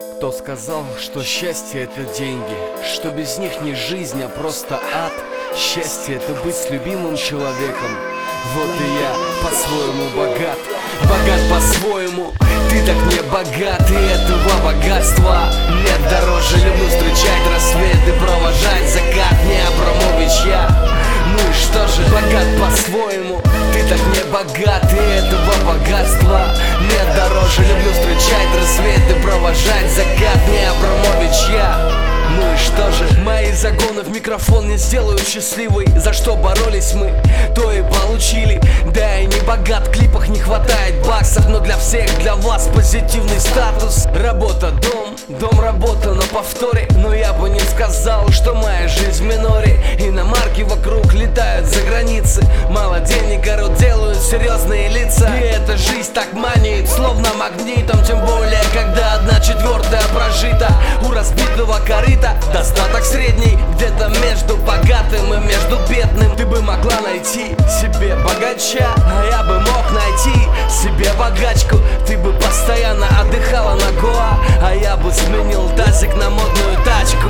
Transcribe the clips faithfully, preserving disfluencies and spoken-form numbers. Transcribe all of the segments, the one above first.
Кто сказал, что счастье это деньги, что без них не жизнь, а просто ад? Счастье это быть с любимым человеком. Вот и я по-своему богат, богат по-своему. Ты так не богат, и этого богатства нет дороже. Люблю встречать рассвет и провожать закат. Не Абрамович я, ну и что же, богат по-своему. Ты так не богат, и этого богатства нет дороже. Люблю встречать рассвет и провожать закат. Не Абрамович я, ну и что же? Мои загоны в микрофон не сделают счастливой. За что боролись мы, то и получили. Да и не богат, в клипах не хватает баксов, но для всех, для вас позитивный статус. Работа, дом, дом, работа на повторе. Но я бы не сказал, что моя жизнь в миноре. Иномарки вокруг летают за границы. Мало денег, а рот делают серьезные лица. И эта жизнь так манит, словно магнитом. Тем более, когда одна четвертая прожита. У разбитого корыта достаток средний, где-то между богатым и между бедным. Ты бы могла найти себе богача, а я бы мог найти себе богачку. Ты бы постоянно отдыхала на Гоа, а я бы сменил тазик на модную тачку.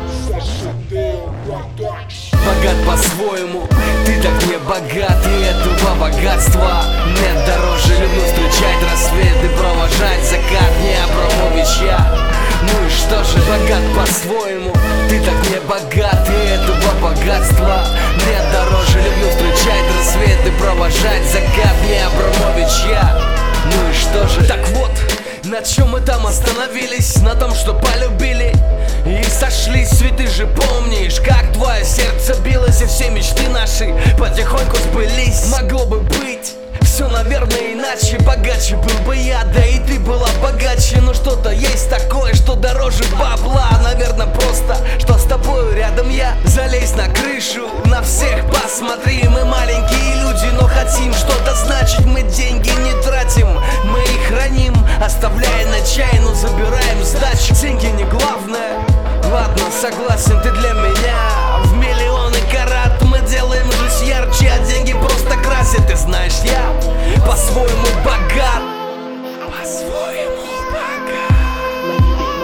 Богат по-своему, ты так не богат, и этого богатства нет дороже. Люблю встречать рассвет и провожать закат. Не Абрамович я, ну и что же, богат по-своему. Ты так не богат, и этого богатства нет дороже. Люблю встречать рассвет и провожать закат. Не Абрамович я, ну и что же. Так вот, на чем мы там остановились? На том, что полюбили и сошлись. Ведь ты же помнишь, как твое сердце билось, и все мечты наши потихоньку сбылись. Могло бы быть все, наверное, иначе. Богаче был бы я, да и ты была богаче. Но что-то есть такое, что дороже бабла. Наверное, просто, что с тобою рядом я. Залезь на крышу, на всех посмотри. Мы маленькие люди, но хотим что-то значить. Мы деньги не тратим, мы их храним, оставляя на чай, но забираем сдачу. Деньги не главное, ладно, согласен, ты для меня в миллионы карат. Мы делаем жизнь ярче, а деньги просто красят. Ты знаешь, я по-своему богат, по-своему богат.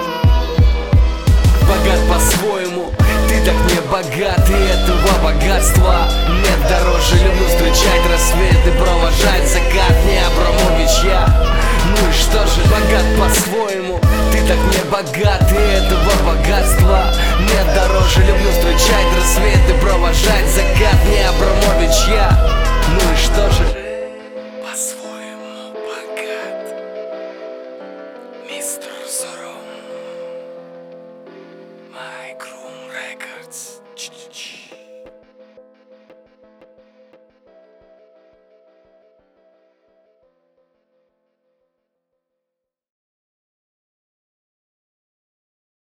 Богат по-своему, ты так не богат, и этого богатства нет дороже. Люблю встречать рассвет и провожать закат. Не Абрамович я, ну и что же, богат по-своему. Ты так не богат, и этого богатства нет дороже. Люблю встречать рассвет и провожать закат. Не Абрамович я, ну и что же.